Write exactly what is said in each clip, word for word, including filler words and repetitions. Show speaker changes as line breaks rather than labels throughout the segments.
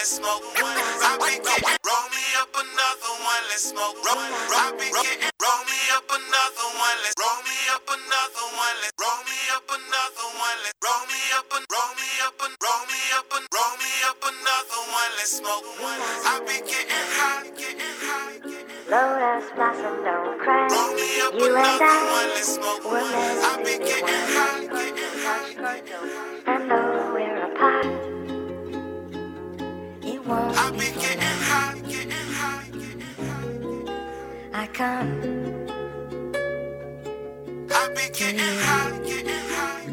let's smoke. I be getting, roll me up another one, let's smoke. Roll, I be getting, roll me up another one, let's roll me up another one, let's roll me up another one, let's roll me up and roll me up and roll me up and roll me up another one, let's smoke. I be getting high, getting high, getting high.
Lotus blossom, don't cry.
Roll me up
You and
another
I
one, let's smoke. I be getting high, getting high.
And though we're apart, it won't
I
be
be
for
getting
long.
high, getting high, getting high.
I come
I be getting high, getting high.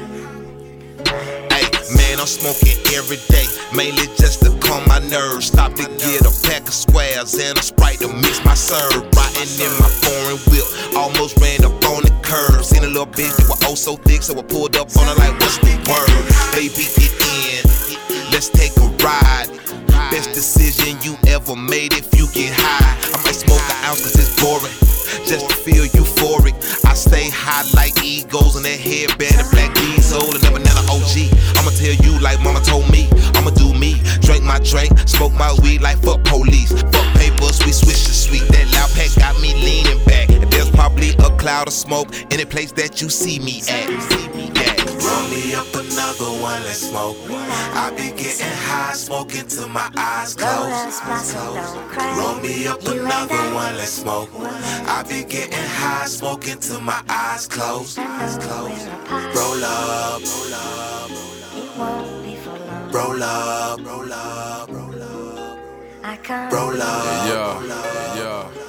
in.
Hey, man, I'm smoking every day, mainly just to calm my nerves. Stop to get a pack of squares and a Sprite to mix my serve. Riding in my foreign whip, almost ran up on the curb. Seen a little bitch that was oh so thick, so I pulled up on her like, what's the word? Baby, get in, let's take a ride. Best decision you ever made if you get high. I might smoke an ounce cause it's boring, just to feel euphoric. I stay high like egos on that headband and black diesel and never none O G. I'ma tell you like mama told me, I'ma do me. Drink my drink, smoke my weed like fuck police. Fuck papers, we switch to sweet. That loud pack got me leaning back. And there's probably a cloud of smoke in the place that you see me at. See me at.
Roll me up another one, let's smoke. I be getting high, smoking till my eyes close.
Lotus blossom, don't cry.
Roll me up
You and
another
I.
one, let's smoke. I be getting high, smoking till my eyes close. Eyes close. Roll up, roll up,
It won't be for long.
roll up, roll up, roll up,
I come
roll up,
Yeah,
roll up,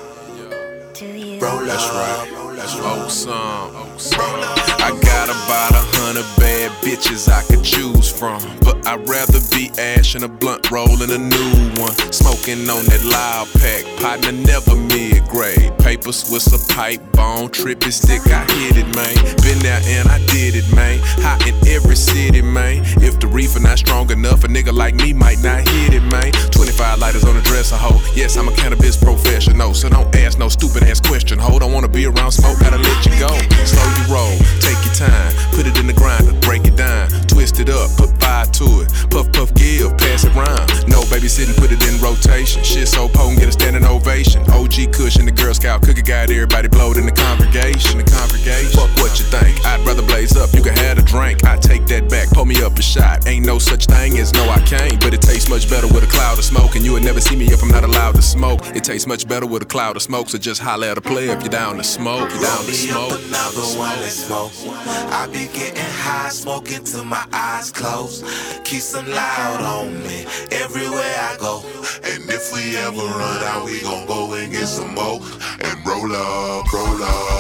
yeah,
to you.
roll
that's
up,
right.
roll
That's
up,
old song.
roll up.
I got about a hundred bad bitches I could choose from, but I'd rather be ash in a blunt rolling a new one. Smoking on that loud pack, partner never mid-grade. Papers with a pipe, bone, trippy stick, I hit it, man. Been there and I did it, man. Hot in every city, man. If the reefer not strong enough, a nigga like me might not hit it, man. twenty-five lighters on the dresser, hoe. Yes, I'm a cannabis professional, so don't ask no stupid ass question, ho. Don't wanna be around smoke, gotta let you go. Slow you roll, take your time, put it in the grinder, break it down, twist it up, put fire to it, puff puff give, pass it round. No babysitting, put it in rotation. Shit so potent, get a standing ovation. O G Kush and the Girl Scout cookie guide, everybody blowed in the congregation. The congregation. Fuck what you think, I'd rather blaze up. You can have a drink, I take that back, pull me up a shot. Ain't no such thing as no I can't, but it tastes much better with a cloud of smoke. And you would never see me if I'm not allowed to smoke. It tastes much better with a cloud of smoke, so just holler at a player if you're down to smoke. You're down to smoke.
Roll me up another one, let's smoke. I be getting high, smoking till my eyes close. Keep some loud on me everywhere I go.
And if we ever run out, we gon' go and get some more and roll up, roll up.